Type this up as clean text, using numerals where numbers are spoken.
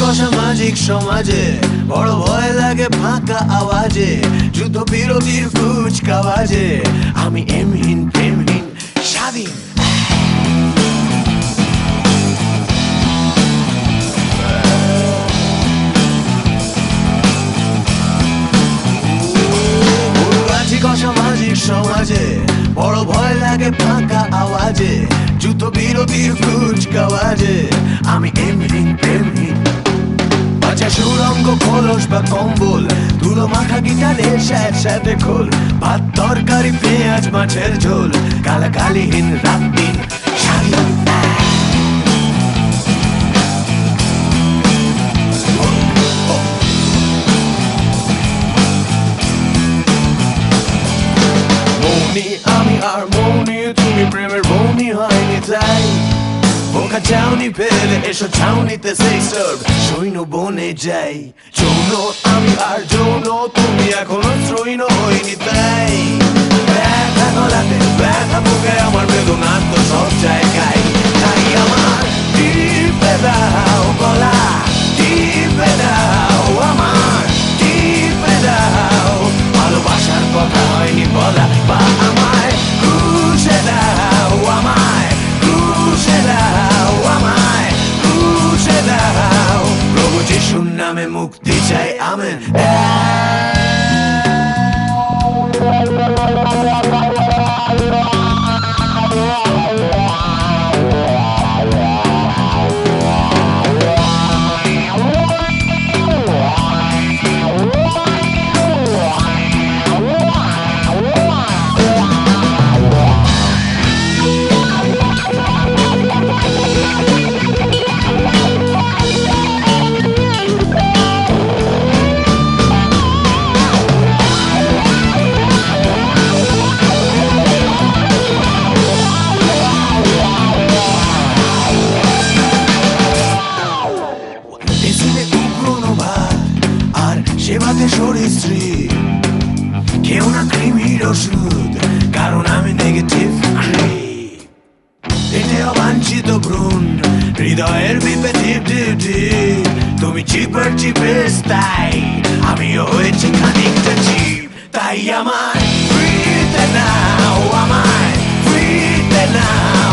অসামাজিক সমাজে বড় ভয় লাগে ফাঁকা আওয়াজে, যুদ্ধ বিরতির কুচকাওয়াজে আমি এমহীন প্রেমহীন স্বাধীন। অসামাজিক সমাজে বড় ভয় লাগে ফাঁকা আওয়াজে, যুদ্ধ বিরতির কুচকাওয়াজে আমি এমহীন প্রেমহীন। বাচ্চা সুরঙ্গ খোলস বা কম্বল, ধুলো মাখা গিটারের স্যাঁতস্যাঁতে খোল, ভাত তরকারি পেঁয়াজ মাছের ঝোল, কালাকালিহীন রাত দিন স্বাধীন। আমি আর মৌনি, তুমি প্রেমের বৌনি হয়নি তাই বোকা চাউনি ফেলে এসো ছাউনিতে সিস্টার সৈন্য বনে যাই। যৌন আমি আর যৌন, তুমি এখনো শ্রৈণ হয়নি তাই ব্যথা গলাতে ব্যথা বুকে আমার বেদনা তো সব জায়গায়। তাই আমার টিপে দাও গলা, টিপে দাও আমার, টিপে দাও ভালোবাসার কথা হয়নি বলা, বা আমায় ঘুষে দাও, আমায় ঘুষে দাও, আমায় ঘুষে দাও। প্রভু যিশুর নামে মুক্তি চাই আমেন। সেবাতে সরিস্ত্রী কেউ না কৃমির ওষুধ, কারণ আমি নেগেটিভ পেটে অবাঞ্ছিত ভ্রূণ, হৃদয়ের বিপে টিপ ডিউটি, তুমি চিপার চিপের তাই আমিও হয়েছি খানিকটা চিপ। তাই আমায় ফ্রিতে নাও, আমায় ফ্রিতে নাও।